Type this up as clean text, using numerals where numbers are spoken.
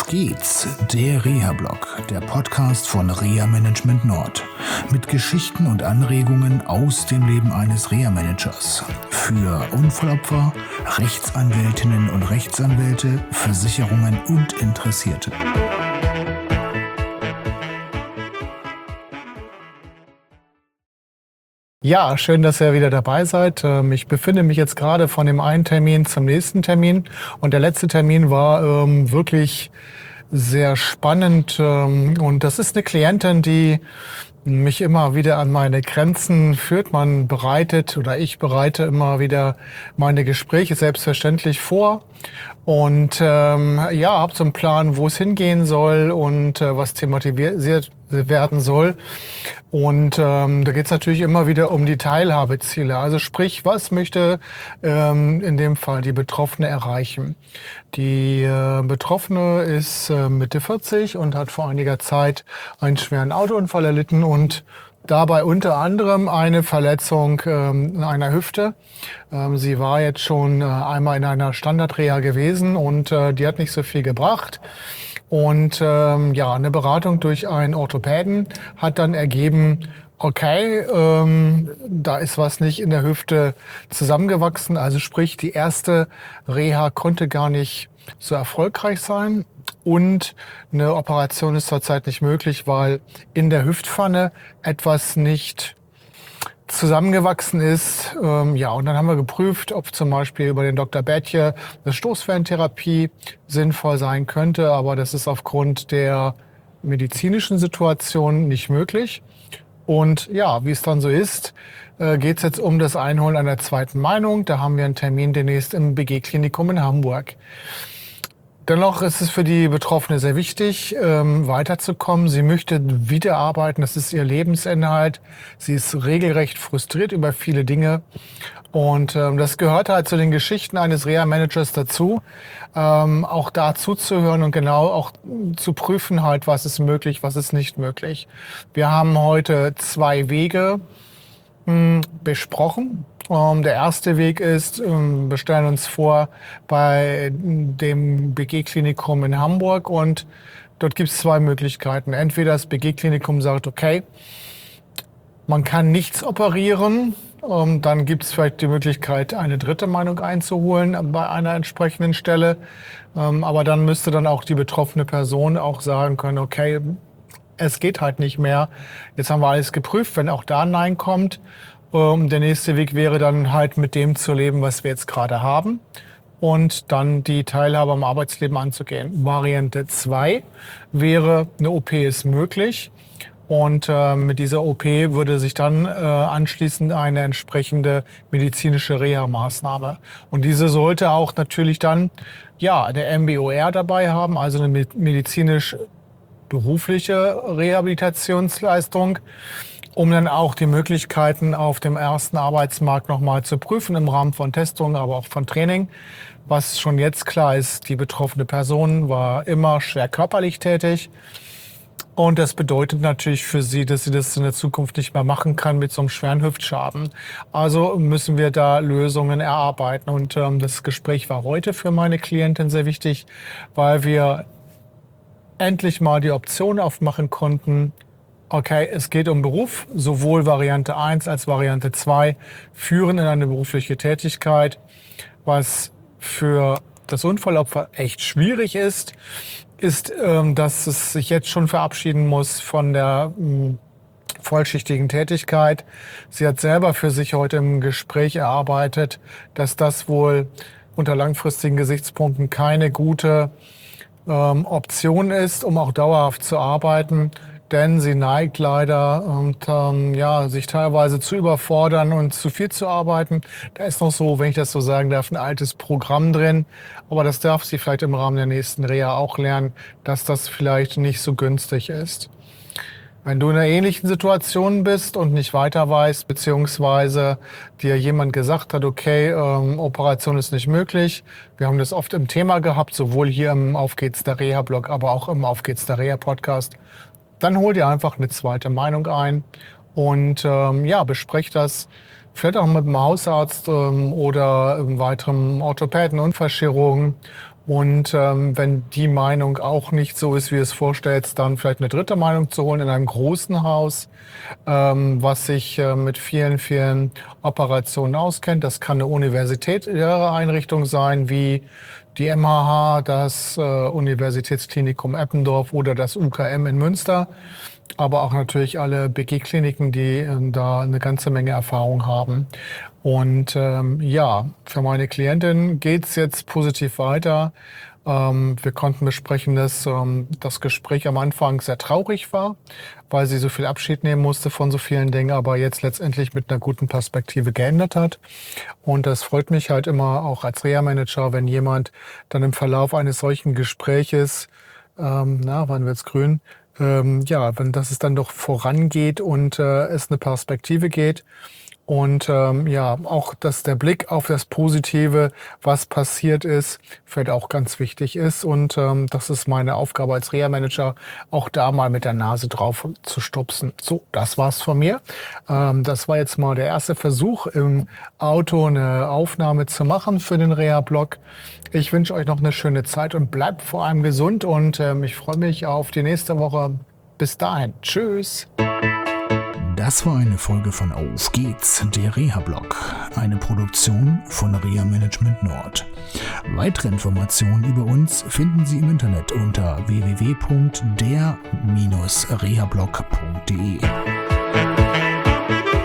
geht's, der Reha-Blog, der Podcast von Reha Management Nord. Mit Geschichten und Anregungen aus dem Leben eines Reha-Managers. Für Unfallopfer, Rechtsanwältinnen und Rechtsanwälte, Versicherungen und Interessierte. Ja, schön, dass ihr wieder dabei seid. Ich befinde mich jetzt gerade von dem einen Termin zum nächsten Termin. Und der letzte Termin war wirklich sehr spannend. Und das ist eine Klientin, die mich immer wieder an meine Grenzen führt. Ich bereite immer wieder meine Gespräche selbstverständlich vor. Und habe so einen Plan, wo es hingehen soll und was thematisiert werden soll. Und da geht es natürlich immer wieder um die Teilhabeziele. Also sprich, was möchte in dem Fall die Betroffene erreichen? Die Betroffene ist Mitte 40 und hat vor einiger Zeit einen schweren Autounfall erlitten und dabei unter anderem eine Verletzung in einer Hüfte. Sie war jetzt schon einmal in einer Standardreha gewesen und die hat nicht so viel gebracht. Und eine Beratung durch einen Orthopäden hat dann ergeben, okay, da ist was nicht in der Hüfte zusammengewachsen. Also sprich, die erste Reha konnte gar nicht so erfolgreich sein. Und eine Operation ist zurzeit nicht möglich, weil in der Hüftpfanne etwas nicht zusammengewachsen ist. Und dann haben wir geprüft, ob zum Beispiel über den Dr. Betje eine Stoßwellentherapie sinnvoll sein könnte. Aber das ist aufgrund der medizinischen Situation nicht möglich. Und ja, wie es dann so ist, geht es jetzt um das Einholen einer zweiten Meinung. Da haben wir einen Termin demnächst im BG-Klinikum in Hamburg. Dennoch ist es für die Betroffene sehr wichtig, weiterzukommen. Sie möchte wieder arbeiten, das ist ihr Lebensinhalt. Sie ist regelrecht frustriert über viele Dinge. Und das gehört halt zu den Geschichten eines Reha-Managers dazu, auch da zuzuhören und genau auch zu prüfen halt, was ist möglich, was ist nicht möglich. Wir haben heute 2 Wege besprochen. Der erste Weg ist, wir stellen uns vor bei dem BG-Klinikum in Hamburg und dort gibt es 2 Möglichkeiten. Entweder das BG-Klinikum sagt, okay, man kann nichts operieren, dann gibt es vielleicht die Möglichkeit, eine dritte Meinung einzuholen bei einer entsprechenden Stelle. Aber dann müsste dann auch die betroffene Person auch sagen können, okay, es geht halt nicht mehr. Jetzt haben wir alles geprüft, wenn auch da ein Nein kommt. Der nächste Weg wäre dann halt mit dem zu leben, was wir jetzt gerade haben und dann die Teilhabe am Arbeitsleben anzugehen. Variante 2 wäre, eine OP ist möglich und mit dieser OP würde sich dann anschließend eine entsprechende medizinische Reha-Maßnahme. Und diese sollte auch natürlich dann eine MBOR dabei haben, also eine medizinisch-berufliche Rehabilitationsleistung, um dann auch die Möglichkeiten auf dem ersten Arbeitsmarkt nochmal zu prüfen im Rahmen von Testungen, aber auch von Training. Was schon jetzt klar ist, die betroffene Person war immer schwer körperlich tätig. Und das bedeutet natürlich für sie, dass sie das in der Zukunft nicht mehr machen kann mit so einem schweren Hüftschaden. Also müssen wir da Lösungen erarbeiten. Und das Gespräch war heute für meine Klientin sehr wichtig, weil wir endlich mal die Option aufmachen konnten, okay, es geht um Beruf, sowohl Variante 1 als Variante 2 führen in eine berufliche Tätigkeit, was für das Unfallopfer echt schwierig ist, dass es sich jetzt schon verabschieden muss von der vollschichtigen Tätigkeit. Sie hat selber für sich heute im Gespräch erarbeitet, dass das wohl unter langfristigen Gesichtspunkten keine gute Option ist, um auch dauerhaft zu arbeiten. Denn sie neigt leider sich teilweise zu überfordern und zu viel zu arbeiten. Da ist noch so, wenn ich das so sagen darf, ein altes Programm drin. Aber das darf sie vielleicht im Rahmen der nächsten Reha auch lernen, dass das vielleicht nicht so günstig ist. Wenn du in einer ähnlichen Situation bist und nicht weiter weißt, beziehungsweise dir jemand gesagt hat, okay, Operation ist nicht möglich. Wir haben das oft im Thema gehabt, sowohl hier im Auf geht's der Reha-Blog, aber auch im Auf geht's der Reha-Podcast. Dann hol dir einfach eine zweite Meinung ein und besprech das vielleicht auch mit dem Hausarzt oder einem weiteren Orthopäden, Unfallchirurgen Und wenn die Meinung auch nicht so ist, wie du es vorstellst, dann vielleicht eine dritte Meinung zu holen in einem großen Haus, was sich mit vielen Operationen auskennt. Das kann eine universitäre Einrichtung sein, wie die MHH, das Universitätsklinikum Eppendorf oder das UKM in Münster. Aber auch natürlich alle BG-Kliniken, die da eine ganze Menge Erfahrung haben. Und für meine Klientin geht's jetzt positiv weiter. Wir konnten besprechen, dass das Gespräch am Anfang sehr traurig war, weil sie so viel Abschied nehmen musste von so vielen Dingen, aber jetzt letztendlich mit einer guten Perspektive geändert hat. Und das freut mich halt immer auch als Reha-Manager, wenn jemand dann im Verlauf eines solchen Gespräches, wann wird's grün? Wenn es dann doch vorangeht und es eine Perspektive geht. Und auch, dass der Blick auf das Positive, was passiert ist, vielleicht auch ganz wichtig ist. Und das ist meine Aufgabe als Reha-Manager, auch da mal mit der Nase drauf zu stupsen. So, das war's von mir. Das war jetzt mal der erste Versuch, im Auto eine Aufnahme zu machen für den Reha-Blog. Ich wünsche euch noch eine schöne Zeit und bleibt vor allem gesund. Und ich freue mich auf die nächste Woche. Bis dahin. Tschüss. Das war eine Folge von Auf geht's, der Reha-Blog, eine Produktion von Reha Management Nord. Weitere Informationen über uns finden Sie im Internet unter www.der-rehablog.de.